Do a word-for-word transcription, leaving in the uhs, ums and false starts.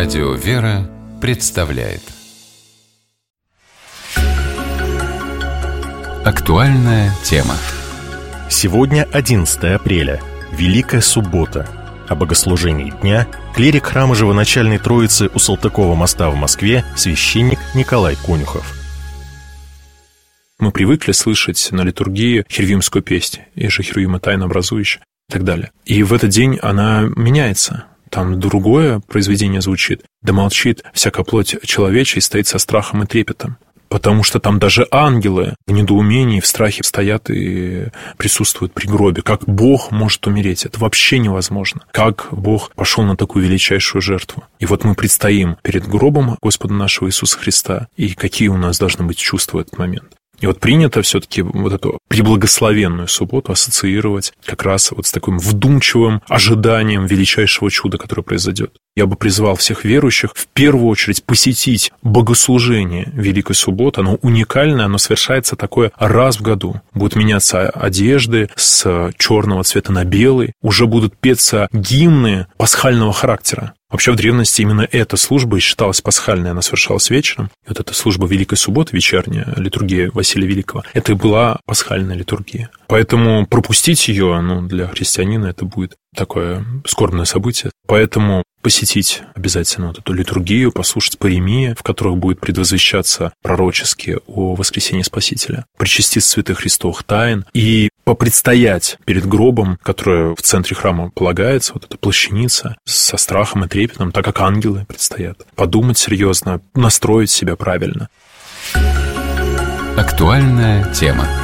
Радио «Вера» представляет актуальная тема. Сегодня одиннадцатое апреля, Великая суббота. О богослужении дня клирик храма Живоначальной Троицы у Салтыкова моста в Москве, священник Николай Конюхов. Мы привыкли слышать на литургии херувимскую песнь, и же херувима тайнообразующая и так далее. И в этот день она меняется. Там другое произведение звучит. «Да молчит всякая плоть человечья и стоит со страхом и трепетом». Потому что там даже ангелы в недоумении, в страхе стоят и присутствуют при гробе. Как Бог может умереть? Это вообще невозможно. Как Бог пошел на такую величайшую жертву? И вот мы предстоим перед гробом Господа нашего Иисуса Христа, и какие у нас должны быть чувства в этот момент. И вот принято все-таки вот эту преблагословенную субботу ассоциировать как раз вот с таким вдумчивым ожиданием величайшего чуда, которое произойдет. Я бы призвал всех верующих в первую очередь посетить богослужение Великой Субботы. Оно уникальное, оно совершается такое раз в году. Будут меняться одежды с черного цвета на белый, уже будут петься гимны пасхального характера. Вообще в древности именно эта служба и считалась пасхальной, она совершалась вечером. И вот эта служба Великой Субботы, вечерняя литургия Василия Великого, это и была пасхальная литургия. Поэтому пропустить ее, ну, для христианина это будет такое скорбное событие. Поэтому посетить обязательно вот эту литургию, послушать паремии, в которых будет предвозвещаться пророчески о воскресении Спасителя, причаститься святых Христовых тайн и попредстоять перед гробом, которое в центре храма полагается, вот эта плащаница, со страхом и трепетом, так как ангелы предстоят. Подумать серьезно, настроить себя правильно. Актуальная тема.